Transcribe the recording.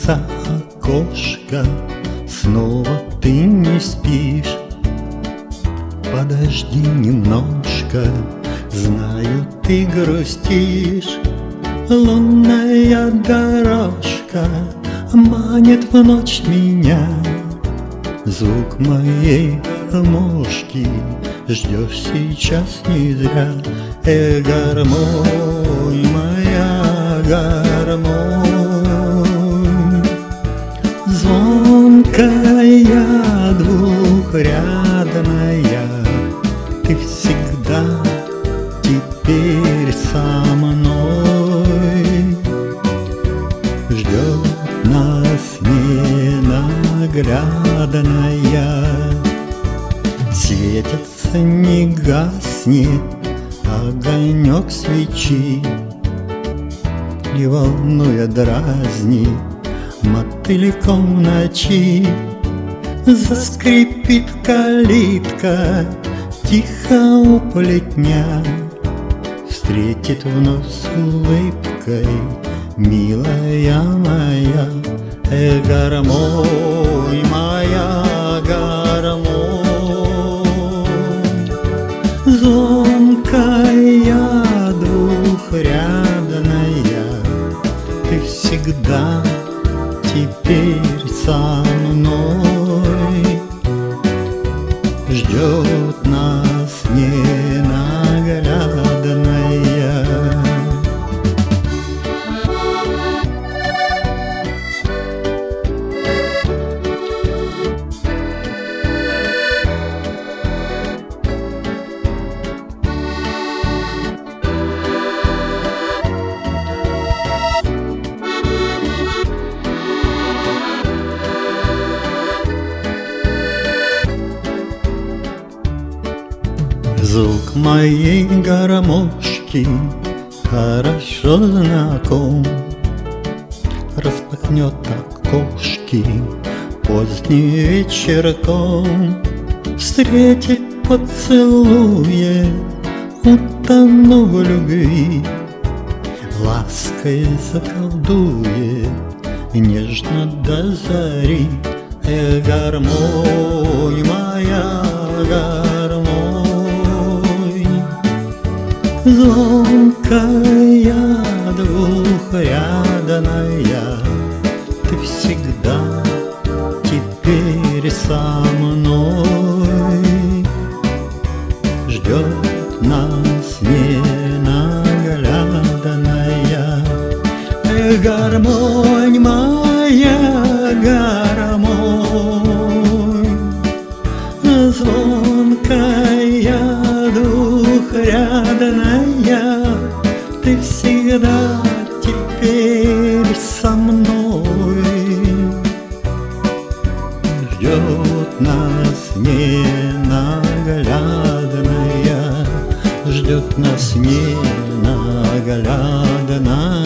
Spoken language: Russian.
Открывается окошко, снова ты не спишь. Подожди немножко, знаю, ты грустишь. Лунная дорожка манит в ночь меня. Звук моей гармошки ждешь сейчас не зря. Гармонь, моя гармонь, звонкая, двухрядная, ты всегда теперь со мной. Ждет нас ненаглядная, светится, не гаснет огонек свечи, и волнуя дразнит мотыльком ночи. Заскрипит калитка тихо у плетня, встретит вновь с улыбкой милая моя. Гармонь, моя гармонь, звонкая, двухрядная, ты всегда теперь со мной. Ждет нас ненаглядная. Звук моей гармошки хорошо знаком. Распахнет окошки поздним вечерком, встретит поцелуе, утону в любви, лаской заколдует нежно до зари. Гармонь, моя гармонь, звонкая, двухрядная, ты всегда теперь со мной. Ждет нас ненаглядная. Гармонь, моя гармонь, звонкая, двухрядная, ты всегда теперь со мной. Ждет нас ненаглядная, ждет нас ненаглядная.